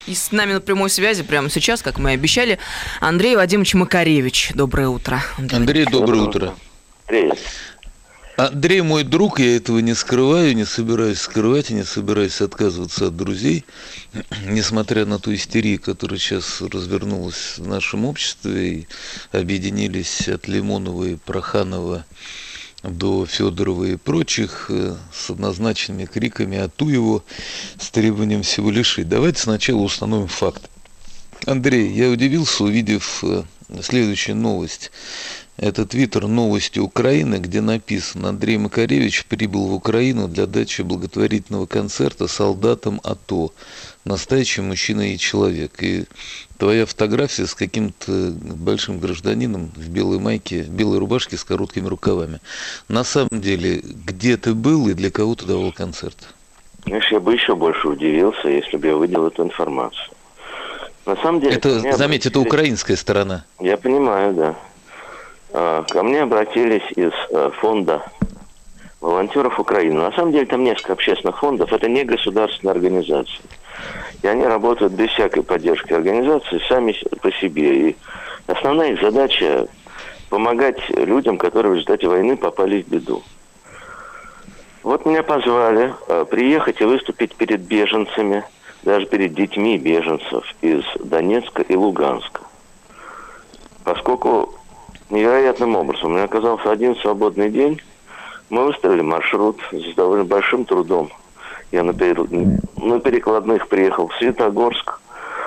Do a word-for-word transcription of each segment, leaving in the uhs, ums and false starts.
И с нами на прямой связи прямо сейчас, как мы и обещали, Андрей Вадимович Макаревич. Доброе утро. Андрей, Андрей доброе утро. Привет. Андрей мой друг, я этого не скрываю, не собираюсь скрывать и не собираюсь отказываться от друзей, несмотря на ту истерию, которая сейчас развернулась в нашем обществе, и объединились от Лимонова и Проханова до Федорова и прочих с однозначными криками «Ату его!» с требованием всего лишить. Давайте сначала установим факт. Андрей, я удивился, увидев следующую новость. Это твиттер «Новости Украины», где написано: Андрей Макаревич прибыл в Украину для дачи благотворительного концерта солдатам АТО. Настоящий мужчина и человек. И твоя фотография с каким-то большим гражданином в белой майке, в белой рубашке с короткими рукавами. На самом деле, где ты был и для кого ты давал концерт? Знаешь, я бы еще больше удивился, если бы я выделил эту информацию. На самом деле... Это, заметь, обратились... это украинская сторона. Я понимаю, да. Ко мне обратились из фонда волонтеров Украины. На самом деле там несколько общественных фондов. Это не государственные организации. И они работают без всякой поддержки организации, сами по себе. И основная их задача – помогать людям, которые в результате войны попали в беду. Вот меня позвали приехать и выступить перед беженцами, даже перед детьми беженцев из Донецка и Луганска. Поскольку невероятным образом у меня оказался один свободный день, мы выстроили маршрут с довольно большим трудом. Я на, пере... на перекладных приехал в Светогорск.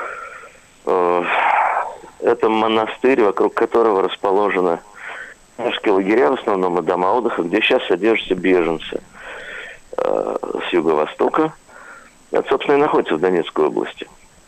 Это монастырь, вокруг которого расположены наши лагеря, в основном и дома отдыха, где сейчас содержатся беженцы с юго-востока. Это, собственно, и находится в Донецкой области.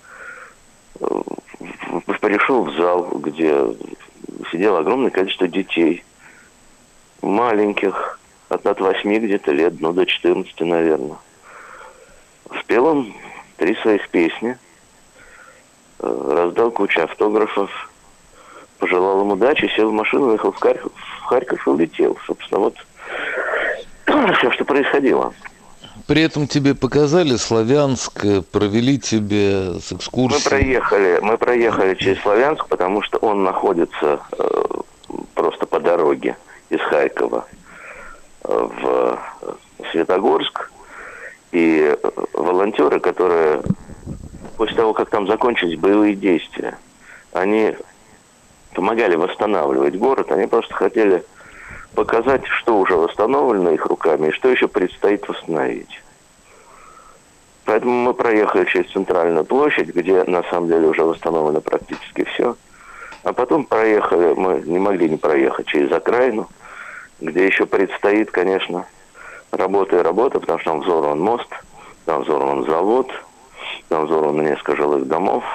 Пришел в зал, где сидело огромное количество детей, маленьких, от, от восьми где-то лет, ну, до четырнадцати, наверное. Спел он три своих песни, раздал кучу автографов, пожелал им удачи, сел в машину, уехал в Харьков, в Харьков и улетел. Собственно, вот все, что происходило. При этом тебе показали Славянск, провели тебе с экскурсией. Мы проехали, мы проехали через Славянск, потому что он находится э, просто по дороге из Харькова в Светогорск. И волонтеры, которые после того, как там закончились боевые действия, они помогали восстанавливать город, они просто хотели показать, что уже восстановлено их руками и что еще предстоит восстановить. Поэтому мы проехали через центральную площадь, где на самом деле уже восстановлено практически все. А потом проехали, мы не могли не проехать через окраину, где еще предстоит, конечно, работа и работа, потому что там взорван мост, там взорван завод, там взорвано несколько жилых домов.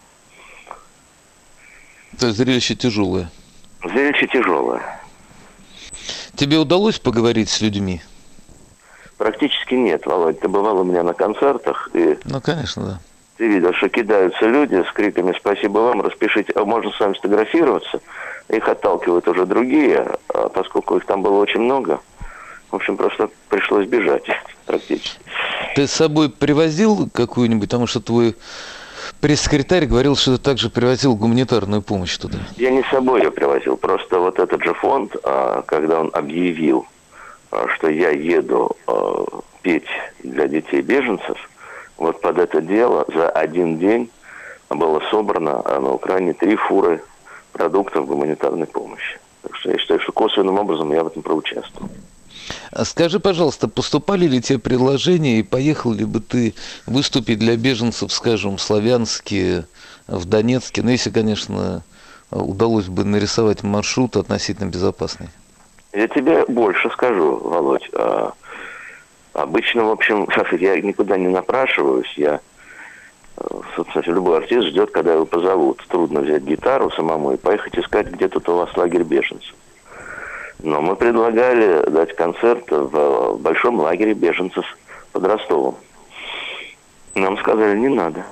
То есть зрелище тяжелое? Зрелище тяжелое. Тебе удалось поговорить с людьми? Практически нет, Володь. Ты бывал у меня на концертах. И ну, конечно, да. Ты видел, что кидаются люди с криками «Спасибо вам, распишите, а можно с вами сфотографироваться?» Их отталкивают уже другие, а поскольку их там было очень много. В общем, просто пришлось бежать практически. Ты с собой привозил какую-нибудь, потому что твой пресс-секретарь говорил, что ты также привозил гуманитарную помощь туда. Я не с собой ее привозил, просто вот этот же фонд, когда он объявил, что я еду петь для детей беженцев, вот под это дело за один день было собрано на Украине три фуры продуктов гуманитарной помощи. Так что я считаю, что косвенным образом я в этом проучаствовал. Скажи, пожалуйста, поступали ли тебе предложения и поехал ли бы ты выступить для беженцев, скажем, в Славянске, в Донецке, ну, если, конечно, удалось бы нарисовать маршрут относительно безопасный? Я тебе больше скажу, Володь. Обычно, в общем, я никуда не напрашиваюсь. Я, собственно, любой артист ждет, когда его позовут. Трудно взять гитару самому и поехать искать, где тут у вас лагерь беженцев. Но мы предлагали дать концерт в большом лагере беженцев под Ростовом. Нам сказали, не надо.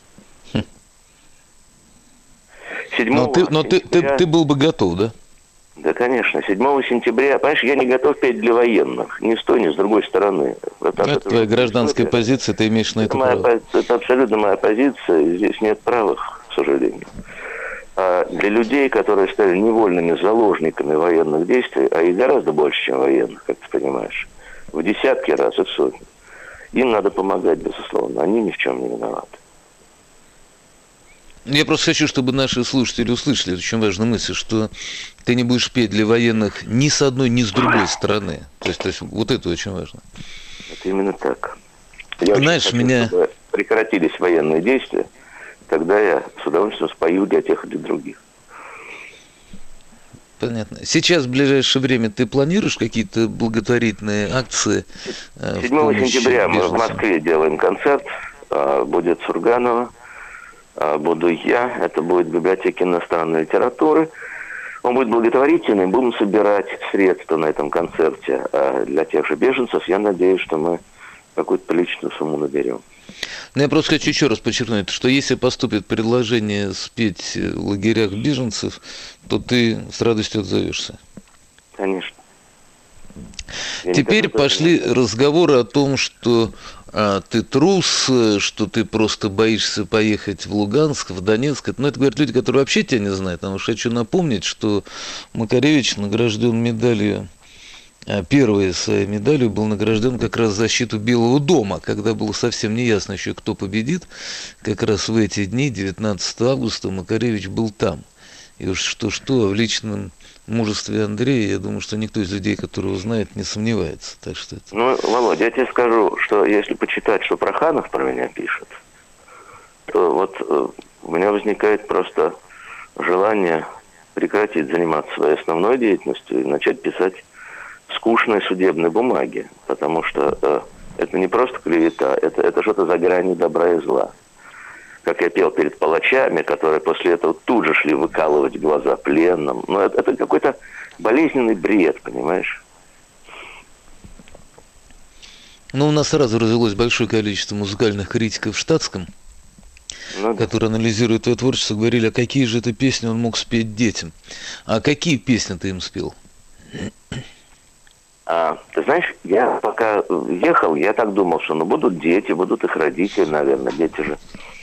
Но, ты, но ты, ты, ты был бы готов, да? Да, конечно. седьмого сентября, понимаешь, я не готов петь для военных. Ни с той, ни с другой стороны. Вот это это твоя гражданская история. Позиция, ты имеешь на это, это право. Это абсолютно моя позиция, и здесь нет правых, к сожалению. А для людей, которые стали невольными заложниками военных действий, а их гораздо больше, чем военных, как ты понимаешь, в десятки раз и в сотни, им надо помогать, безусловно. Они ни в чем не виноваты. Я просто хочу, чтобы наши слушатели услышали эту очень важную мысль, что ты не будешь петь для военных ни с одной, ни с другой стороны. То есть, то есть вот это очень важно. Это именно так. Я Знаешь, хочу, меня... чтобы прекратились военные действия, тогда я с удовольствием спою для тех и для других. Понятно. Сейчас, в ближайшее время, ты планируешь какие-то благотворительные акции? седьмого сентября мы в Москве делаем концерт. Будет Сурганова. Буду я. Это будет в библиотеке иностранной литературы. Он будет благотворительный. Будем собирать средства на этом концерте. А для тех же беженцев я надеюсь, что мы какую-то приличную сумму наберем. Но я просто хочу еще раз подчеркнуть, что если поступит предложение спеть в лагерях беженцев, то ты с радостью отзовешься. Конечно. Я Теперь пошли разговоры о том, что а, ты трус, что ты просто боишься поехать в Луганск, в Донецк. Но это говорят люди, которые вообще тебя не знают. Потому что хочу напомнить, что Макаревич награжден медалью, первой своей медалью был награжден как раз за защиту Белого дома, когда было совсем неясно еще, кто победит. Как раз в эти дни, девятнадцатого августа, Макаревич был там. И уж что-что, в личном мужестве Андрея, я думаю, что никто из людей, которые его знает, не сомневается. Так что это... Ну, Володя, я тебе скажу, что если почитать, что Проханов про меня пишет, то вот э, у меня возникает просто желание прекратить заниматься своей основной деятельностью и начать писать скучные судебные бумаги, потому что э, это не просто клевета, это, это что-то за гранью добра и зла. Как я пел перед палачами, которые после этого тут же шли выкалывать глаза пленным. Но это, это какой-то болезненный бред, понимаешь? Ну, у нас сразу развелось большое количество музыкальных критиков в штатском, ну, да. которые анализируют твое творчество, говорили, а какие же это песни он мог спеть детям. А какие песни ты им спел? А, ты знаешь, я пока ехал, я так думал, что ну будут дети, будут их родители, наверное, дети же.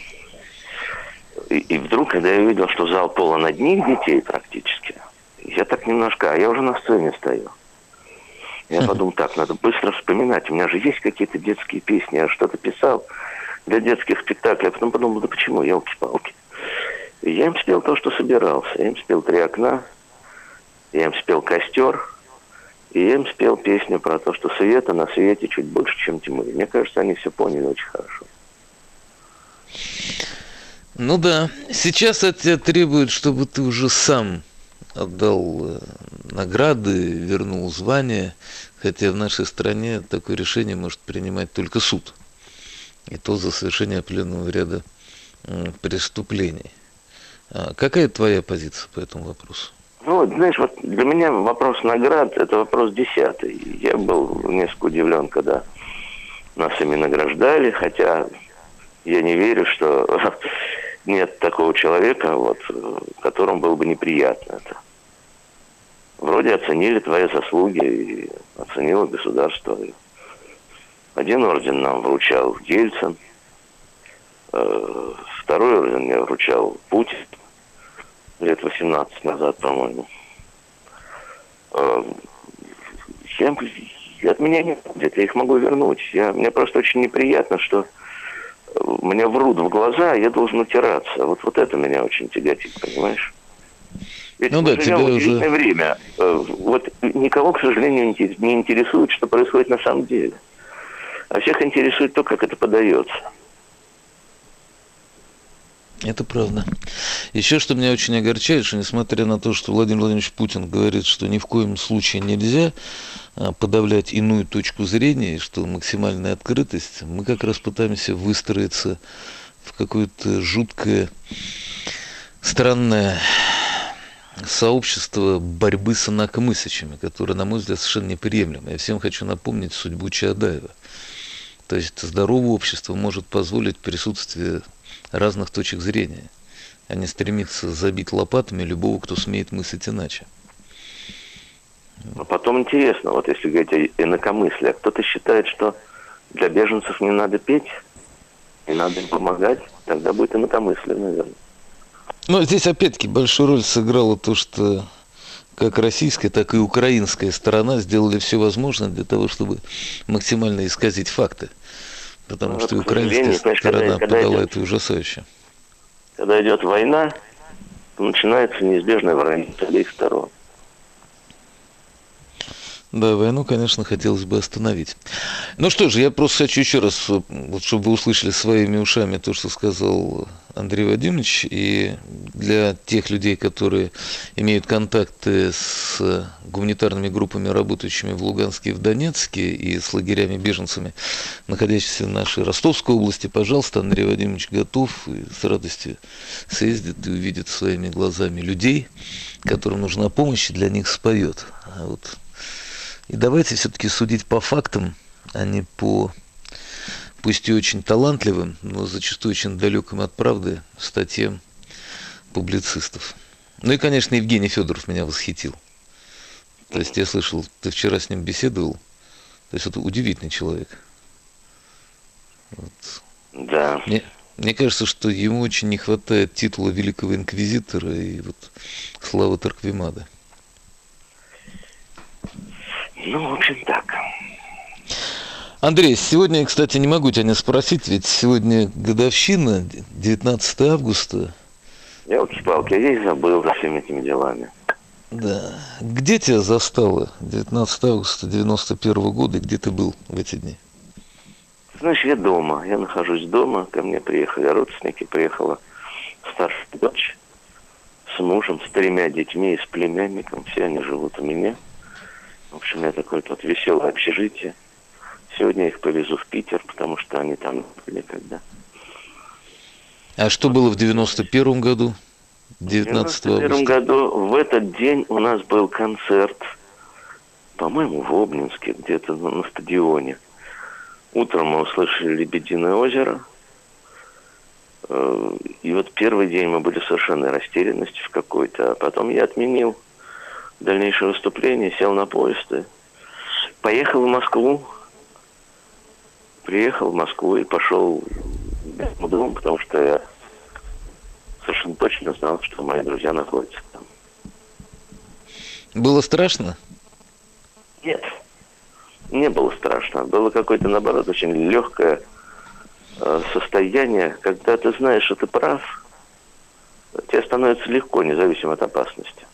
И, и вдруг, когда я увидел, что зал полон одних детей практически, я так немножко, а я уже на сцене стою. Я подумал, так, надо быстро вспоминать, у меня же есть какие-то детские песни, я что-то писал для детских спектаклей, а потом подумал, да почему, елки-палки. И я им спел то, что собирался. Я им спел «Три окна», я им спел «Костер», и я им спел песню про то, что света на свете чуть больше, чем тьмы. Мне кажется, они все поняли очень хорошо. Ну да, сейчас от тебя требуют, чтобы ты уже сам отдал награды, вернул звание, хотя в нашей стране такое решение может принимать только суд. И то за совершение определенного ряда преступлений. А какая твоя позиция по этому вопросу? Ну, вот, знаешь, вот для меня вопрос наград – это вопрос десятый. Я был несколько удивлен, когда нас ими награждали, хотя я не верю, что нет такого человека, вот, которому было бы неприятно это. Вроде оценили твои заслуги, и оценило государство. Один орден нам вручал Ельцин, второй орден мне вручал Путин. Лет восемнадцать назад, по-моему. Я, от меня нет, я их могу вернуть. Я, мне просто очень неприятно, что мне врут в глаза, я должен утираться. Вот, вот это меня очень тяготит, понимаешь? Ведь ну мы да, живем в удивительное уже... время. Вот никого, к сожалению, не интересует, что происходит на самом деле. А всех интересует то, как это подается. Это правда. Еще что меня очень огорчает, что несмотря на то, что Владимир Владимирович Путин говорит, что ни в коем случае нельзя подавлять иную точку зрения, и что максимальная открытость, мы как раз пытаемся выстроиться в какое-то жуткое, странное сообщество борьбы с инакомыслящими, которое, на мой взгляд, совершенно неприемлемо. Я всем хочу напомнить судьбу Чаадаева. То есть здоровое общество может позволить присутствие разных точек зрения, а не стремиться забить лопатами любого, кто смеет мыслить иначе. Но потом интересно, вот если говорить о инакомыслии, кто-то считает, что для беженцев не надо петь, не надо им помогать, тогда будет инакомыслие, наверное. Ну, здесь опять-таки большую роль сыграло то, что как российская, так и украинская сторона сделали все возможное для того, чтобы максимально исказить факты. Потому ну, что и украинская сторона когда, подала когда идет, это ужасающе. Когда идет война, то начинается неизбежное вранье с обеих сторон. Да, войну, конечно, хотелось бы остановить. Ну что же, я просто хочу еще раз, вот, чтобы вы услышали своими ушами то, что сказал Андрей Вадимович, и для тех людей, которые имеют контакты с гуманитарными группами, работающими в Луганске и в Донецке, и с лагерями-беженцами, находящимися в нашей Ростовской области, пожалуйста, Андрей Вадимович готов и с радостью съездит и увидит своими глазами людей, которым нужна помощь, и для них споет. А вот и давайте все-таки судить по фактам, а не по, пусть и очень талантливым, но зачастую очень далеким от правды статьям публицистов. Ну и, конечно, Евгений Федоров меня восхитил. То есть я слышал, ты вчера с ним беседовал. То есть это удивительный человек. Вот. Да. Мне, мне кажется, что ему очень не хватает титула великого инквизитора и вот славы Торквемада. Ну, в общем, так. Андрей, сегодня, кстати, не могу тебя не спросить, ведь сегодня годовщина, девятнадцатое августа. Елки-палки, я весь забыл за всеми этими делами. Да. Где тебя застало девятнадцатое августа девяносто первого года, где ты был в эти дни? Знаешь, я дома, я нахожусь дома, ко мне приехали родственники, приехала старшая дочь с мужем, с тремя детьми и с племянником, все они живут у меня. В общем, у меня такое тут веселое общежитие. Сегодня я их повезу в Питер, потому что они там были когда. А что было в девяносто первом году? девятнадцатого августа? В девяносто первом году в этот день у нас был концерт, по-моему, в Обнинске, где-то на, на стадионе. Утром мы услышали «Лебединое озеро». И вот первый день мы были в совершенной растерянности в какой-то. А потом я отменил дальнейшее выступление, сел на поезд и поехал в Москву. Приехал в Москву и пошел в дом, потому что я совершенно точно знал, что мои друзья находятся там. Было страшно? Нет, не было страшно. Было какое-то, наоборот, очень легкое э, состояние, когда ты знаешь, что ты прав, тебе становится легко, независимо от опасности.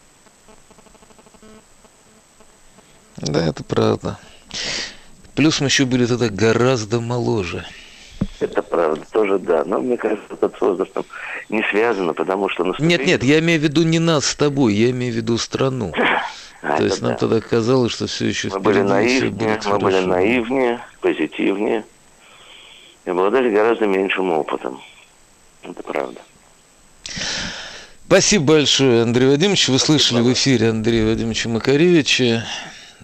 Да, это правда. Плюс мы еще были тогда гораздо моложе. Это правда, тоже да. Но мне кажется, это с возрастом не связано, потому что... Наступление... Нет, нет, я имею в виду не нас с тобой, я имею в виду страну. А, То есть нам да. тогда казалось, что все еще мы были наивнее, мы были наивнее, позитивнее и обладали гораздо меньшим опытом. Это правда. Спасибо большое, Андрей Вадимович. Вы Спасибо. Слышали в эфире Андрея Вадимовича Макаревича.